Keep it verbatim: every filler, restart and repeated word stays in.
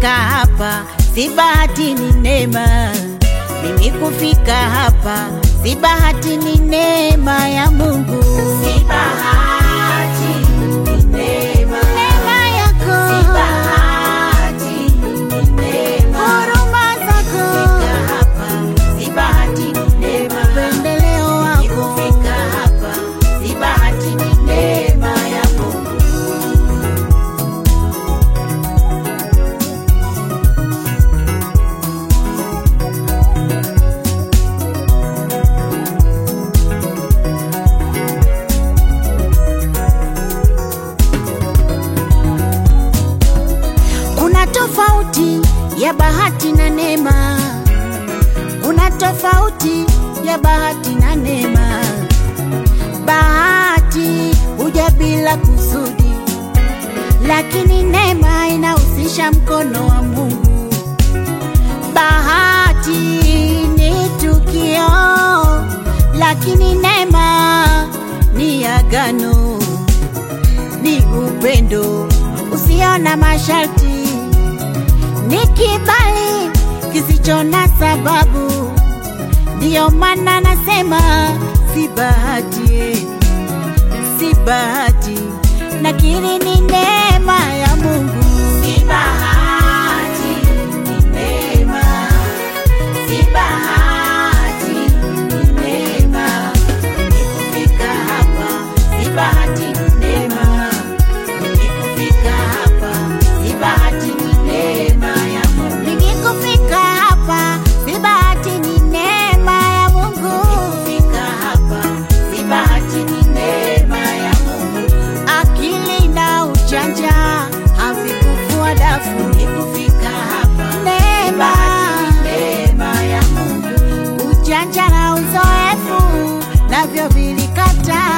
kufika hapa si bahati, ni neema. Mimi kufika hapa si bahati, ni neema ya Mungu. Si bahati, ni neema. Neema yako. Si bahati, ni neema. Huruma zako. Kufika hapa si bahati, ni neema. Upendeleo wako. Kufika hapa si bahati, ni neema ya Mungu. Tofauti ya bahati na neema, kuna tofauti ya bahati na neema. Bahati huja bila kusudi, lakini neema inahusisha mkono wa Mungu. Bahati ni tukio, lakini neema ni agano, ni upendo usio na masharti, ni kibali kisicho na sababu. Ndiyo maana nasema si bahati, si bahati, nakiri ni neema ya Mungu. Si bahati, ni neema. Si bahati, ni neema. Nikufika hapa si bahati, ni neema. Nikufika hapa si bahati, ni neema ya Mungu. Nikufika hapa si bahati, ni neema ya Mungu. Nikufika hapa si bahati, ni neema ya Mungu. Akili na ujanja havikufua dafu. Nikufika hapa neema, ni neema ya Mungu. Ujanja na uzoefu navyo vilikata.